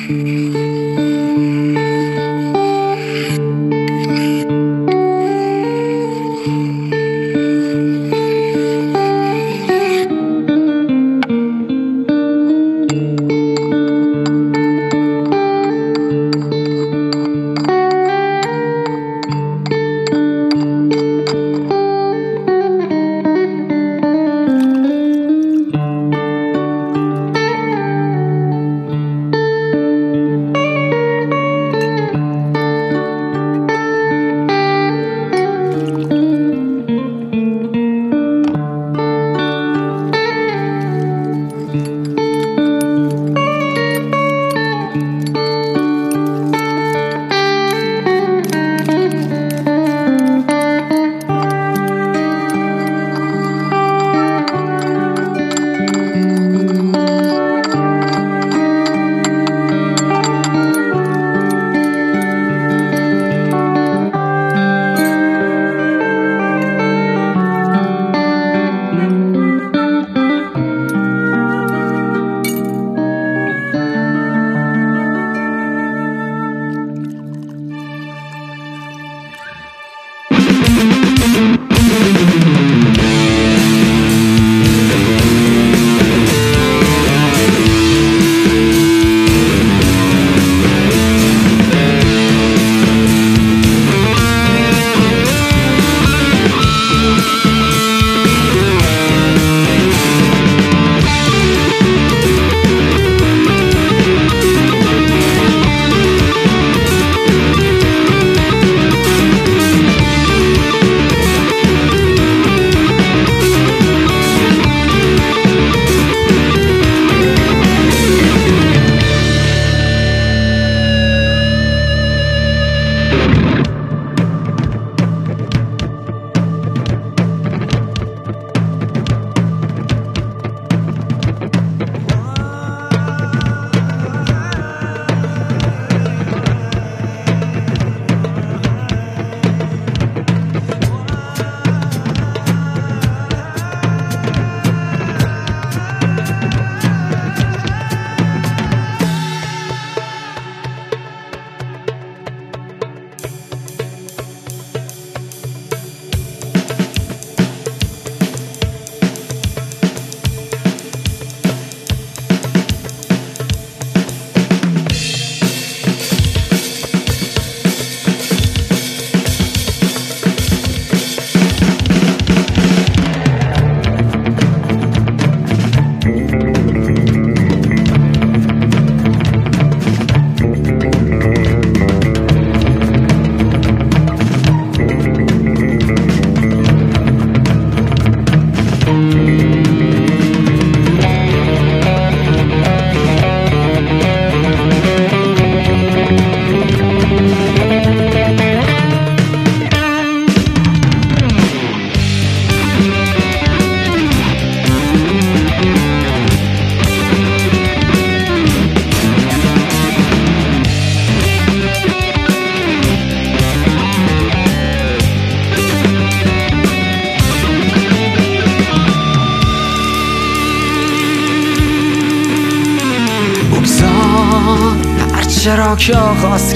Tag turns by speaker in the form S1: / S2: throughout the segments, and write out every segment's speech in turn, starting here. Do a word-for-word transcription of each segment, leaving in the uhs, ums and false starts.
S1: چرا که آغاز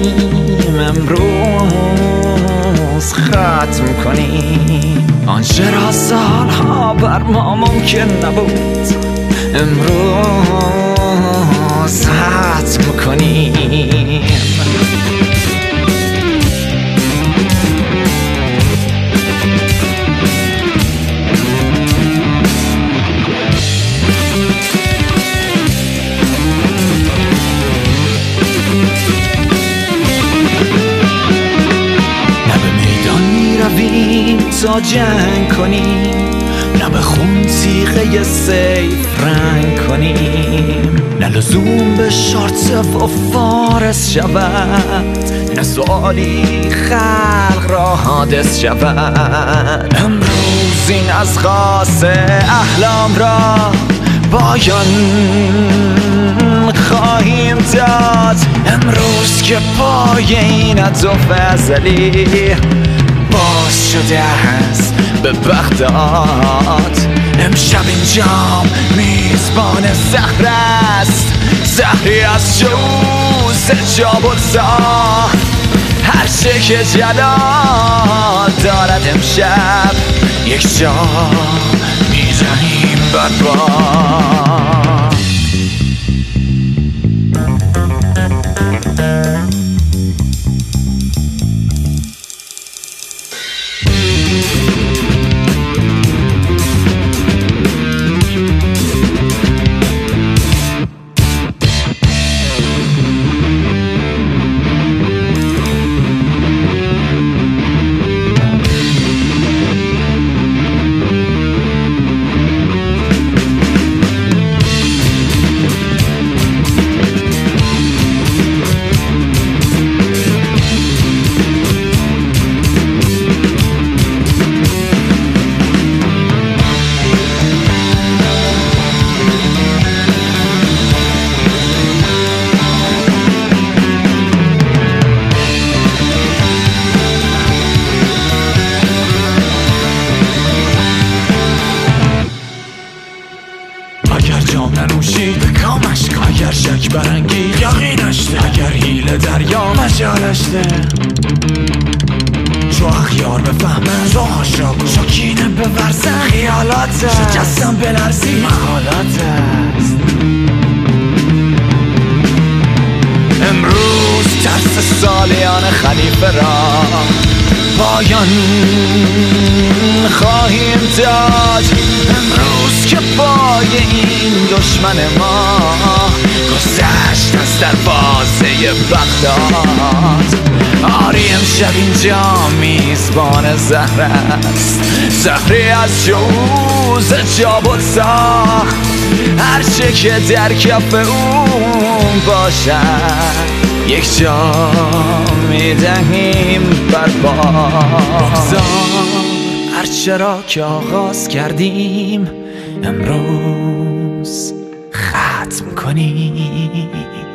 S1: کردیم امروز ختم کنیم آنچه را سالها بر ما ممکن نبود امروز ختم کنیم. تا جنگ کنیم، نه به خون تیغه سیف رنگ کنیم، نه لزوم به شارت و فارس شود، نه سوالی خلق را حادث شود. امروز این از غاز احلام را پایان خواهیم داد، امروز که پای این عطف ازلی باز شده است به بغداد. امشب این جام میزبان سحر است، زهری از جوز جا بگذار هر چه که جلال دارد امشب یک جا میزنیم بر بام. اگر جام ننوشی به کامش کن، اگر شک برانگی یقینش ده، اگر حیله دریا مجالش ده، چو اخیار بفهمن تو هاشا کن، شکینه بورزن خیالات شکستم بلرزی محالات است. امروز ترس سالیان خلیفه را پایان خواهیم داد، امروز که پای این دشمن ما گذشت از دروازه بغداد. آری امشب اینجا میزبان زهر است، زهری از جوز جا بگذار هر چه که در کف اون باشد یک جا میدهیم بر بام. هر چرا که آغاز کردیم امروز ختم کنیم.